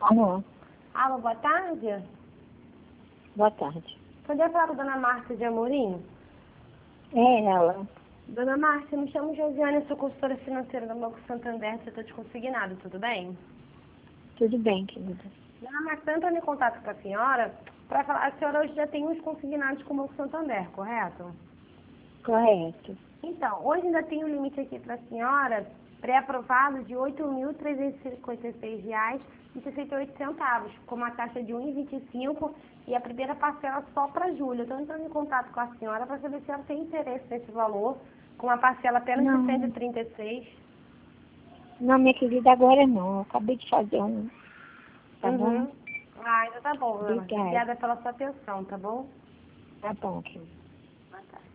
Alô, Alô, boa tarde. boa tarde. Poderia falar com a dona Márcia de Amorim? É ela. Dona Márcia, me chamo Josiane, sou consultora financeira do Banco Santander, setor de consignado, tudo bem? Tudo bem, querida. Dona Márcia, entrando em contato com a senhora para falar, a senhora hoje já tem uns consignados com o Banco Santander, correto? Correto. Então, hoje ainda tem um limite aqui para a senhora, pré-aprovado de R$ 8.356,68, com uma taxa de 1,25 e a primeira parcela só para julho. Estou entrando em contato com a senhora para saber se ela tem interesse nesse valor, com uma parcela apenas de 136. Não, minha querida, agora não. Eu acabei de fazer um. Tá bom? Ah, ainda tá bom, dona Márcia. Obrigada. Obrigada pela sua atenção, tá bom? Tá bom, querida. Boa tarde.